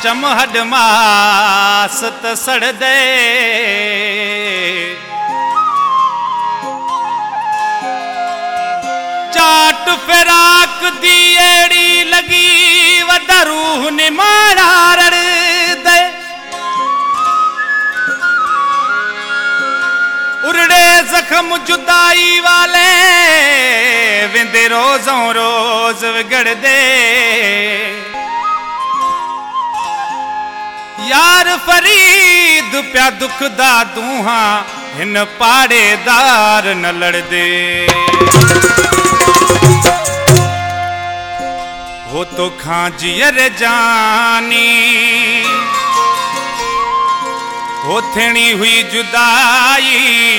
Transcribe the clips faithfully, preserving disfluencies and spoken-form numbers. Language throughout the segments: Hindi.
चम हड मास त सड़ दे चाट फिराक दी एड़ी लगी वदा रूह निमाड़ा रड़ दे उड़े जख्म जुदाई वाले विंदे रोजों रोज विगड़ दे यार फरीद प्या दुख दा दूहा हिन पाड़ेदार न लड़ दे हो तो खांजियर जानी हो थिणी हुई जुदाई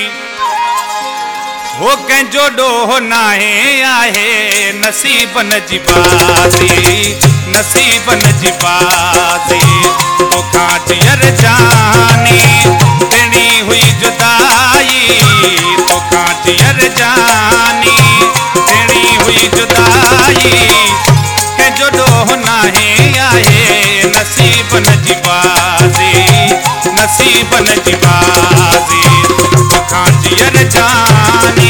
हो कंहिंजो डोह नाहे आहे नसीबन जी बाज़ी नसीबन जी बाज़ी तोखां जियर जानी थिणी हुई जुदाई तोखां जियर जानी थिणी हुई जुदाई कंहिंजो डोह नाहे आहे नसीबन जी बाज़ी नसीबन जी बाज़ी तोखां जियर जानी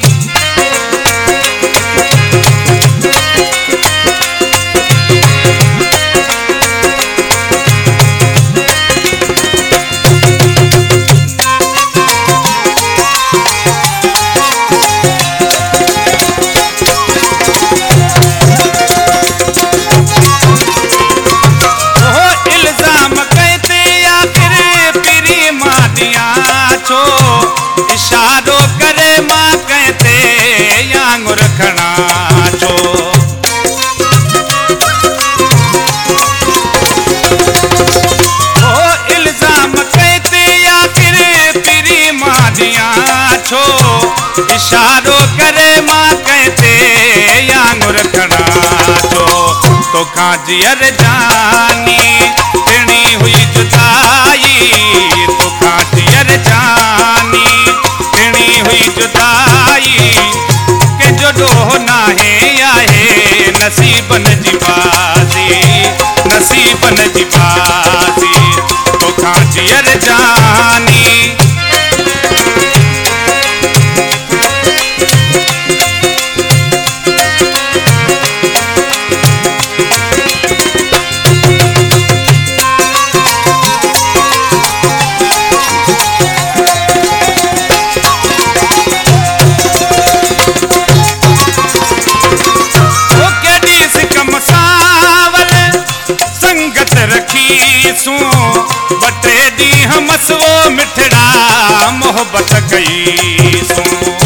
इशारो करे मां कहते यांगुर खणा छो ओ इल्जाम कहते या फिर पिरी मादिया छो इशारो करे मां कहते यांगुर खणा छो तो खाजियर जानी थिणी हुई जुदाई तो खाजियर जानी हुई जुदाई के जो डोह नाहे आहे नसीबन जी बाज़ी नसीबन जी बाज़ी तोखां जियर जानी बटे ॾींहं मसवो मिठड़ा मोहब्बत कई सो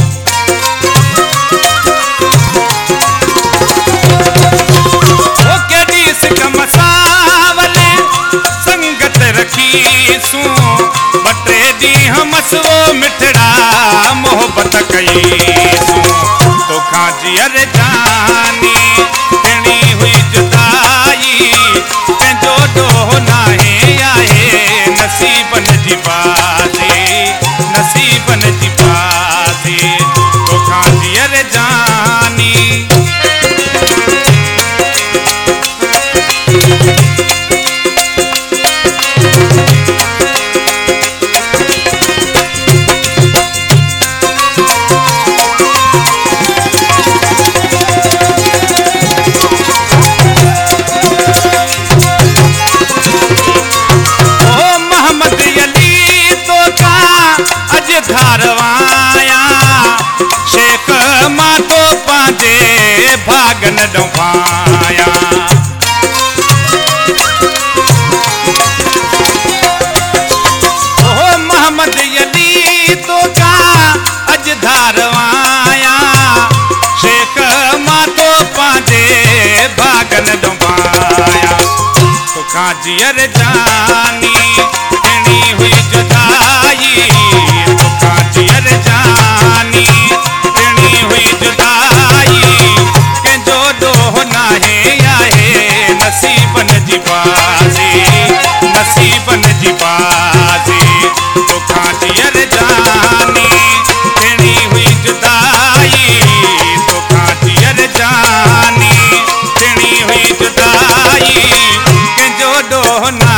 केॾी सिक मसावले संगत रखी सू बटे ॾींहं मसवो मिठड़ा मोहब्बत कई सू तोखां जियर जानी थिणी हुई जुदाई कंहिंजो डोह नाहे नसीबन जी बाज़ी नसीबन जी बाज़ी तोखां जियर जानी धारवाया शेख मां तो पांजे भागन डुबाया ओ मोहम्मद अली तो का अज धारवाया शेख मां तो पांजे भागन डुबाया तो खां जियर जानी थिणी हुई जुदाई जियर जानी थिणी हुई जुदाई कंहिंजो डोह नाहे आहे नसीबन जी बाज़ी नसीबन जी बाज़ी तोखां जियर जानी थिणी हुई जुदाई तोखां जियर जानी थिणी हुई जुदाई कंहिंजो डोह सोना